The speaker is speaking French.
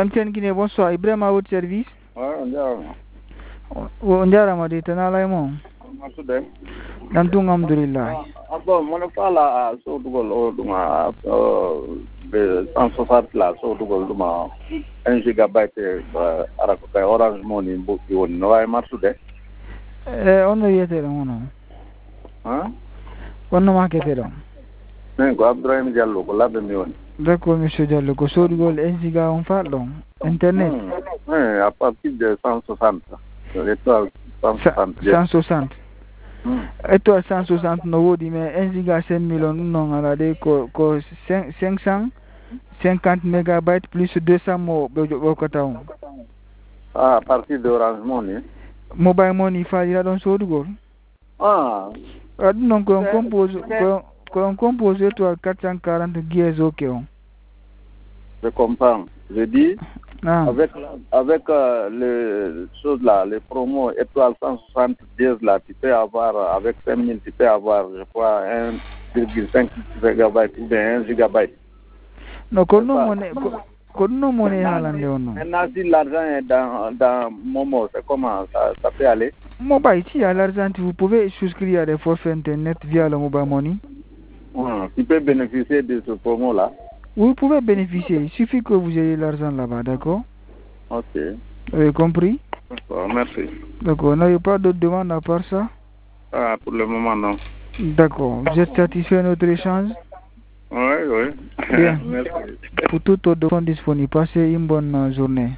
MTN Guinée, bonsoir. Ibrahim à votre service. on jarama de tanala mo masude dan tun alhamdulillah bon mon fala so dugol o duma be 160 la so dugol duma 1 gigabyte ara ko kay Orange Money mbokki won no way masude on yete ono hein on ma kete non ko Abdourahim Diallo ko labbe mi woni d'accord monsieur Diallo ko so dugol 1 giga on fallo internet à partir de 160 l'étoile 160 étoile 160 no wodi mais 1 giga 5 millions non ala de ko 550 mégabytes plus 200 mo be ko taw à partir de Orange Money mobile money faira don so dugol non ko on compose étoile 440 gies ok on je comprends je dis avec les choses là, les promos étoile 160 là, tu peux avoir, avec 5000, tu peux avoir, je crois, 1,5 gigabyte ou bien 1 gigabyte. Non, qu'on nous monnaie halande ou non. Maintenant, si l'argent est dans Momo, c'est comment ça peut aller? Mobile, si à l'argent, vous pouvez souscrire à des forfaits internet via le mobile money. Tu peux bénéficier de ce promo-là? Vous pouvez bénéficier, il suffit que vous ayez l'argent là-bas, d'accord? Ok. Vous avez compris? D'accord, merci. D'accord, n'avez pas d'autres demandes à part ça? Pour le moment, non. D'accord, vous êtes satisfait de notre échange? Oui. Bien. Merci. Pour tout autre demande disponible, passez une bonne journée.